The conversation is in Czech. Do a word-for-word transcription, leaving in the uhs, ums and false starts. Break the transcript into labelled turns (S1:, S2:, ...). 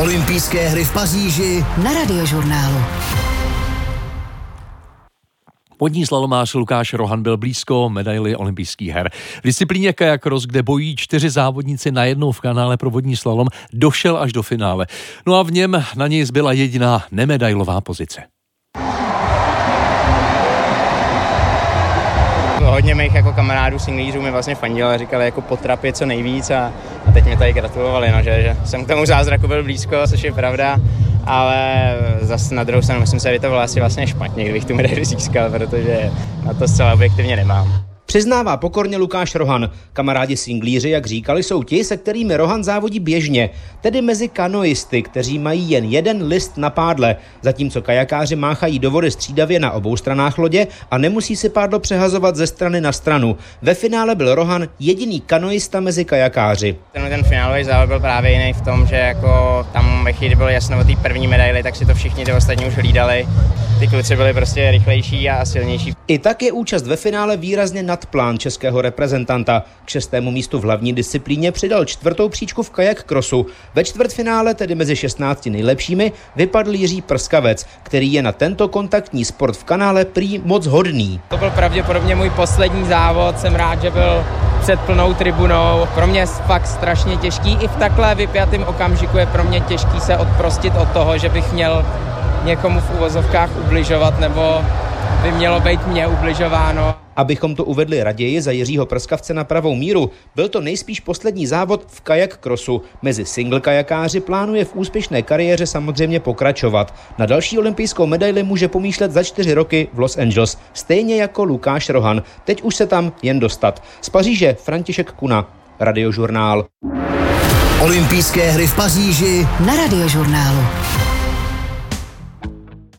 S1: Olympijské hry v Paříži
S2: na Radiožurnálu.
S3: Vodní slalomář Lukáš Rohan byl blízko medaili olympijských her. V disciplíně kajak cross, kde bojí čtyři závodníci najednou v kanále pro vodní slalom, došel až do finále. No a v něm na něj zbyla jediná nemedailová pozice.
S4: Hodně mých jako kamarádů, singlířů mi vlastně fandili a říkali jako potrapit co nejvíc a, a teď mi tady gratulovali, no, že, že jsem k tomu zázraku byl blízko, což je pravda, ale zase na druhou stranu myslím si, že by to bylo asi vlastně špatně, kdybych tu medaili získal, protože na to zcela objektivně nemám.
S5: Přiznává pokorně Lukáš Rohan. Kamarádi singlíři, jak říkali, jsou ti, se kterými Rohan závodí běžně, tedy mezi kanoisty, kteří mají jen jeden list na pádle, zatímco kajakáři máchají do vody střídavě na obou stranách lodě a nemusí si pádlo přehazovat ze strany na stranu. Ve finále byl Rohan jediný kanoista mezi kajakáři.
S4: Ten, ten finálový závod byl právě jiný v tom, že jako tam ve chvíli bylo jasno o té první medaili, tak si to všichni ty ostatní už hlídali. Ty kluci byli prostě rychlejší a silnější.
S5: I tak je účast ve finále výrazně nad plán českého reprezentanta. K šestému místu v hlavní disciplíně přidal čtvrtou příčku v kajak crossu. Ve čtvrtfinále, tedy mezi šestnácti nejlepšími, vypadl Jiří Prskavec, který je na tento kontaktní sport v kanále prý moc hodný.
S6: To byl pravděpodobně můj poslední závod, jsem rád, že byl před plnou tribunou. Pro mě je fakt strašně těžký. I v takhle vypjatém okamžiku je pro mě těžký se odprostit od toho, že bych měl někomu v uvozovkách ubližovat, nebo by mělo být mě ubližováno.
S5: Abychom to uvedli raději za Jiřího Prskavce na pravou míru, byl to nejspíš poslední závod v kajak crossu. Mezi single kajakáři plánuje v úspěšné kariéře samozřejmě pokračovat. Na další olympijskou medaili může pomýšlet za čtyři roky v Los Angeles, stejně jako Lukáš Rohan. Teď už se tam jen dostat. Z Paříže František Kuna, Radiožurnál.
S1: Olympijské hry v Paříži
S2: na Radiožurnálu.